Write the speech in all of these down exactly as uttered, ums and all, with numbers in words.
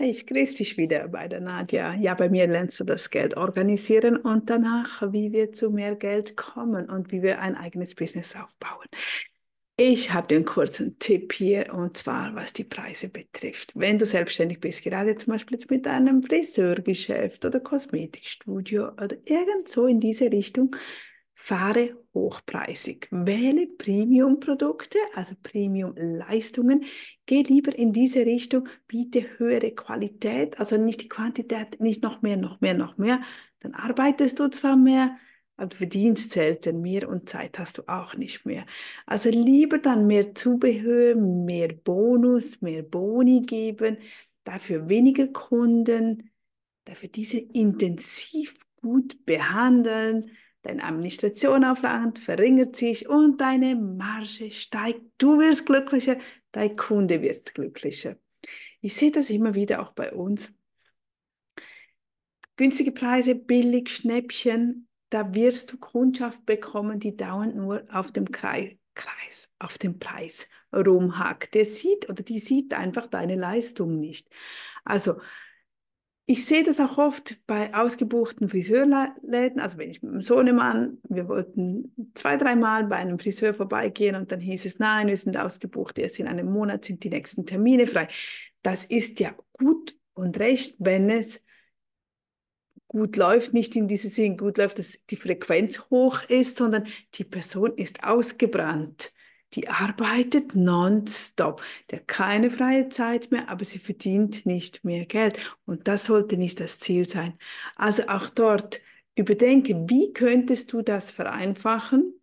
Hey, ich grüße dich wieder bei der Nadja. Ja, bei mir lernst du das Geld organisieren und danach, wie wir zu mehr Geld kommen und wie wir ein eigenes Business aufbauen. Ich habe den kurzen Tipp hier und zwar, was die Preise betrifft. Wenn du selbstständig bist, gerade zum Beispiel jetzt mit einem Friseurgeschäft oder Kosmetikstudio oder irgend so in diese Richtung, fahre hochpreisig. Wähle Premium-Produkte, also Premium-Leistungen. Geh lieber in diese Richtung, biete höhere Qualität, also nicht die Quantität, nicht noch mehr, noch mehr, noch mehr. Dann arbeitest du zwar mehr, aber du verdienst selten mehr und Zeit hast du auch nicht mehr. Also lieber dann mehr Zubehör, mehr Bonus, mehr Boni geben, dafür weniger Kunden, dafür diese intensiv gut behandeln. Deine Administrationsaufwand verringert sich und deine Marge steigt. Du wirst glücklicher, dein Kunde wird glücklicher. Ich sehe das immer wieder auch bei uns. Günstige Preise, billig, Schnäppchen, da wirst du Kundschaft bekommen, die dauernd nur auf dem Kreis, Kreis, auf dem Preis rumhackt. Der sieht oder die sieht einfach deine Leistung nicht. Also ich sehe das auch oft bei ausgebuchten Friseurläden. Also wenn ich mit meinem Sohnemann, wir wollten zwei, dreimal bei einem Friseur vorbeigehen und dann hieß es, nein, wir sind ausgebucht, erst in einem Monat sind die nächsten Termine frei. Das ist ja gut und recht, wenn es gut läuft, nicht in diesem Sinn gut läuft, dass die Frequenz hoch ist, sondern die Person ist ausgebrannt. Die arbeitet nonstop. Der hat keine freie Zeit mehr, aber sie verdient nicht mehr Geld. Und das sollte nicht das Ziel sein. Also auch dort überdenke, wie könntest du das vereinfachen?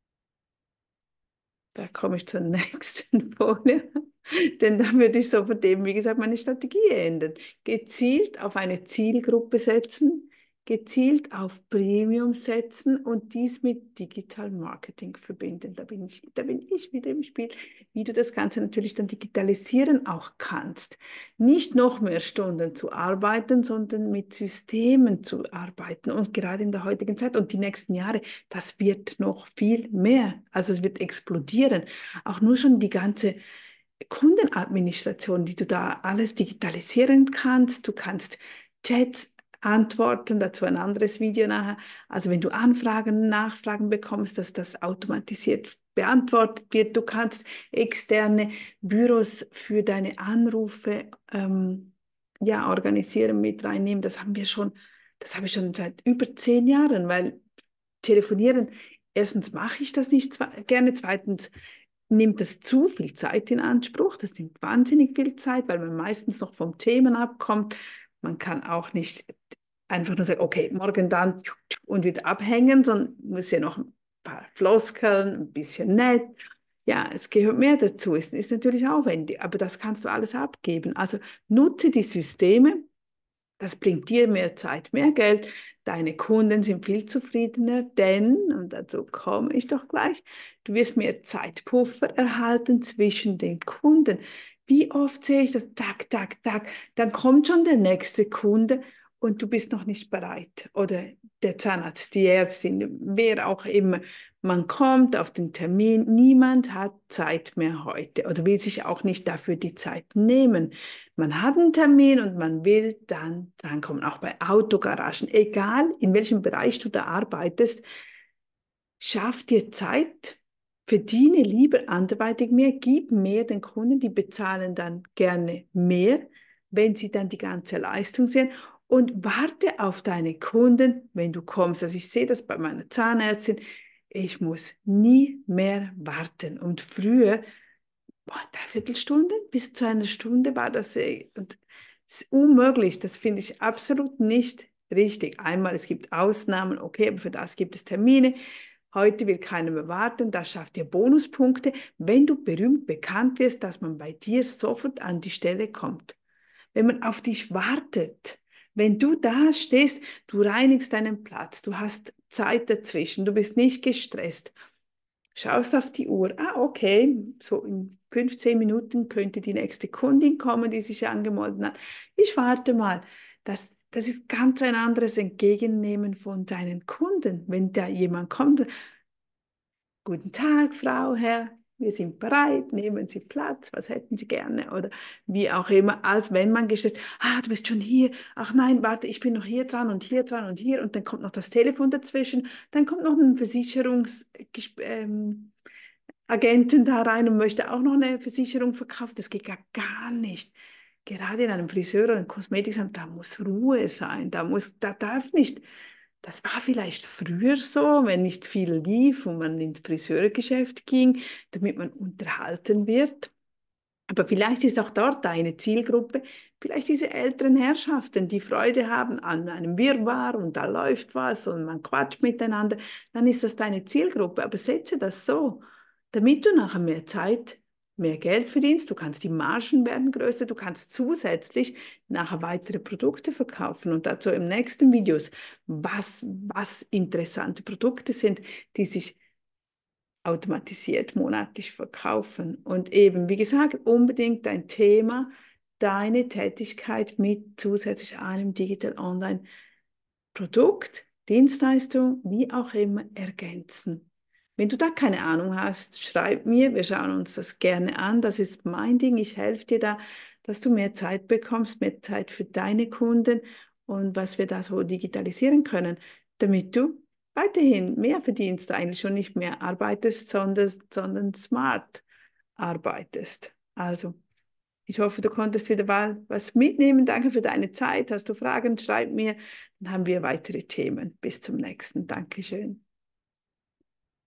Da komme ich zur nächsten Folie. Denn dann würde ich so von dem, wie gesagt, meine Strategie ändern. Gezielt auf eine Zielgruppe setzen, gezielt auf Premium setzen und dies mit Digital Marketing verbinden. Da bin ich, da bin ich wieder im Spiel, wie du das Ganze natürlich dann digitalisieren auch kannst. Nicht noch mehr Stunden zu arbeiten, sondern mit Systemen zu arbeiten. Und gerade in der heutigen Zeit und die nächsten Jahre, das wird noch viel mehr. Also es wird explodieren. Auch nur schon die ganze Kundenadministration, die du da alles digitalisieren kannst. Du kannst Chats antworten, dazu ein anderes Video nachher. Also wenn du Anfragen, Nachfragen bekommst, dass das automatisiert beantwortet wird. Du kannst externe Büros für deine Anrufe ähm, ja, organisieren, mit reinnehmen. Das haben wir schon, das habe ich schon seit über zehn Jahren, weil telefonieren, erstens mache ich das nicht gerne, zweitens nimmt das zu viel Zeit in Anspruch. Das nimmt wahnsinnig viel Zeit, weil man meistens noch vom Themen abkommt. Man kann auch nicht einfach nur sagen, okay, morgen dann und wieder abhängen, sondern muss ja noch ein paar Floskeln, ein bisschen nett. Ja, es gehört mehr dazu. Es ist natürlich aufwendig, aber das kannst du alles abgeben. Also nutze die Systeme, das bringt dir mehr Zeit, mehr Geld. Deine Kunden sind viel zufriedener, denn, und dazu komme ich doch gleich, du wirst mehr Zeitpuffer erhalten zwischen den Kunden. Wie oft sehe ich das? Tak, tak, tak. Dann kommt schon der nächste Kunde und du bist noch nicht bereit. Oder der Zahnarzt, die Ärztin, wer auch immer. Man kommt auf den Termin, niemand hat Zeit mehr heute oder will sich auch nicht dafür die Zeit nehmen. Man hat einen Termin und man will dann drankommen, auch bei Autogaragen. Egal, in welchem Bereich du da arbeitest, schaff dir Zeit, verdiene lieber anderweitig mehr, gib mehr den Kunden, die bezahlen dann gerne mehr, wenn sie dann die ganze Leistung sehen und warte auf deine Kunden, wenn du kommst. Also ich sehe das bei meiner Zahnärztin, ich muss nie mehr warten. Und früher boah, dreiviertel Stunde bis zu einer Stunde war das, äh, und das ist unmöglich. Das finde ich absolut nicht richtig. Einmal, es gibt Ausnahmen, okay, aber für das gibt es Termine. Heute will keiner mehr warten, das schafft dir Bonuspunkte, wenn du berühmt bekannt wirst, dass man bei dir sofort an die Stelle kommt. Wenn man auf dich wartet, wenn du da stehst, du reinigst deinen Platz, du hast Zeit dazwischen, du bist nicht gestresst. Schaust auf die Uhr. Ah, okay, so in fünfzehn Minuten könnte die nächste Kundin kommen, die sich angemeldet hat. Ich warte mal. Das, das ist ganz ein anderes Entgegennehmen von deinen Kunden. Wenn da jemand kommt, guten Tag, Frau, Herr. wir sind bereit, nehmen Sie Platz, was hätten Sie gerne oder wie auch immer, als wenn man gestresst, ah, du bist schon hier, ach nein, warte, ich bin noch hier dran und hier dran und hier und dann kommt noch das Telefon dazwischen, dann kommt noch ein Versicherungs ähm, Agenten da rein und möchte auch noch eine Versicherung verkaufen. Das geht ja gar nicht. Gerade in einem Friseur oder einem Kosmetikamt, da muss Ruhe sein. Da muss, da darf nicht. Das war vielleicht früher so, wenn nicht viel lief und man ins Friseurgeschäft ging, damit man unterhalten wird. Aber vielleicht ist auch dort deine Zielgruppe, vielleicht diese älteren Herrschaften, die Freude haben an einem Wirrwarr und da läuft was und man quatscht miteinander, dann ist das deine Zielgruppe. Aber setze das so, damit du nachher mehr Zeit, mehr Geld verdienst, du kannst die Margen werden größer, du kannst zusätzlich nachher weitere Produkte verkaufen und dazu im nächsten Videos, was, was interessante Produkte sind, die sich automatisiert monatlich verkaufen. Und eben, wie gesagt, unbedingt dein Thema, deine Tätigkeit mit zusätzlich einem Digital Online Produkt, Dienstleistung, wie auch immer, ergänzen. Wenn du da keine Ahnung hast, schreib mir, wir schauen uns das gerne an. Das ist mein Ding, ich helfe dir da, dass du mehr Zeit bekommst, mehr Zeit für deine Kunden und was wir da so digitalisieren können, damit du weiterhin mehr verdienst eigentlich und nicht mehr arbeitest, sondern, sondern smart arbeitest. Also. Ich hoffe, du konntest wieder mal was mitnehmen. Danke für deine Zeit. Hast du Fragen, schreib mir. Dann haben wir weitere Themen. Bis zum nächsten. Dankeschön.